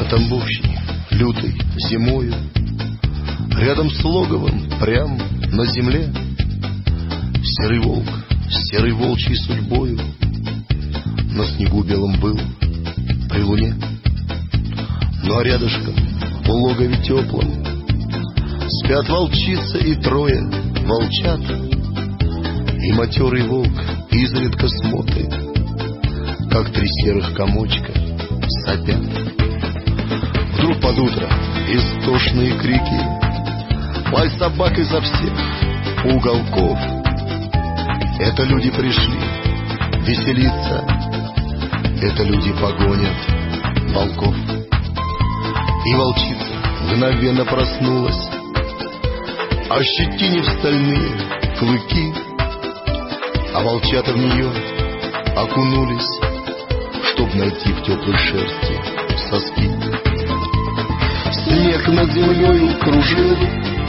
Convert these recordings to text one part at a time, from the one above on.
Тамбовщине, лютой зимою, рядом с логовом, прям на земле, серый волк с серой волчьей судьбою на снегу белом был при луне. Ну а рядышком в логове теплом спят волчица и трое волчат, и матерый волк изредка смотрит, как три серых комочка сопят. Вдруг под утро истошные крики, лай собак изо всех уголков. Это люди пришли веселиться, это люди погонят волков. И волчица мгновенно проснулась, ощетинив стальные клыки, а волчата в нее окунулись, чтоб найти в теплой шерсти соски. Снег над землей кружил,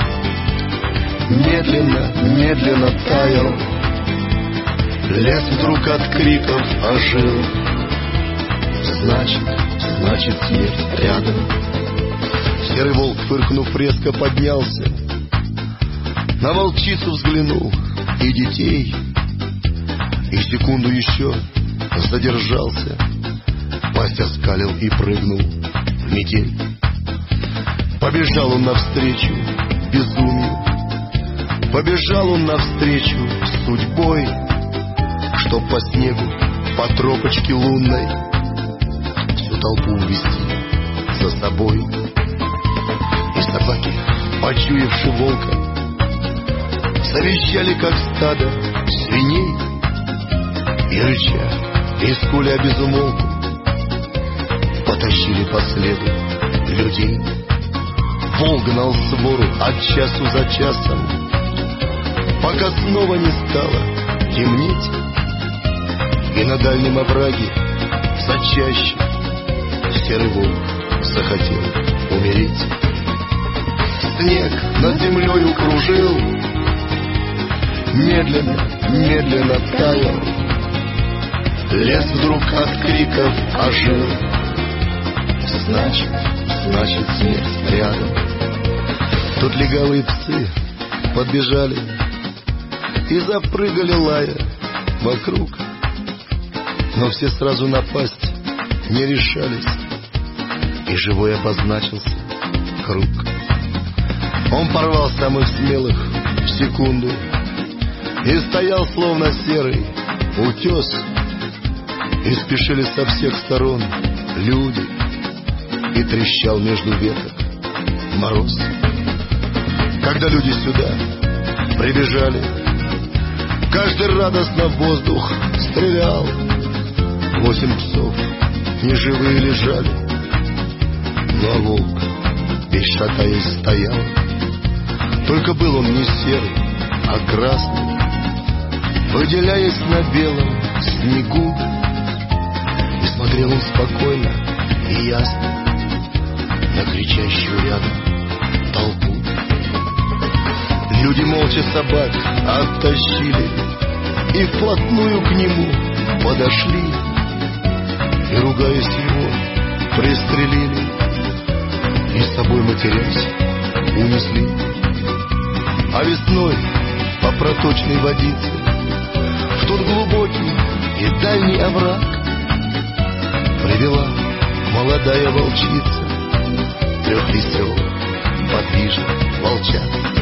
медленно, медленно таял, лес вдруг от криков ожил. Значит, смерть рядом. Серый волк, фыркнув, резко поднялся, на волчицу взглянул и детей, и секунду еще задержался, пасть оскалил и прыгнул в метель. Побежал он навстречу безумию, побежал он навстречу судьбой, чтоб по снегу, по тропочке лунной всю толпу увести за собой. И собаки, почуявши волка, завизжали, как стадо свиней, и рыча, и скуля безумолку, потащили по следу людей. Волк гнал свору от часу за часом, пока снова не стало темнеть, и на дальнем овраге зачаще серый волк захотел умереть. Снег над землею кружил, медленно, медленно таял, лес вдруг от криков ожил. Значит, смерть рядом. Тут легавые псы подбежали и запрыгали, лая вокруг, но все сразу напасть не решались, и живой обозначился круг. Он порвал самых смелых в секунду и стоял, словно серый утес, и спешили со всех сторон люди, и трещал между веток мороз. Когда люди сюда прибежали, каждый радостно в воздух стрелял. 8 псов неживые лежали, но волк весь шатаясь стоял. Только был он не серый, а красный, выделяясь на белом снегу, и смотрел он спокойно и ясно на кричащую рядом толпу. Люди молча собак оттащили и вплотную к нему подошли, и, ругаясь, его пристрелили, и с собой, матерясь, унесли. А весной по проточной водице в тот глубокий и дальний овраг привела молодая волчица 3 веселых, подвижных волчат.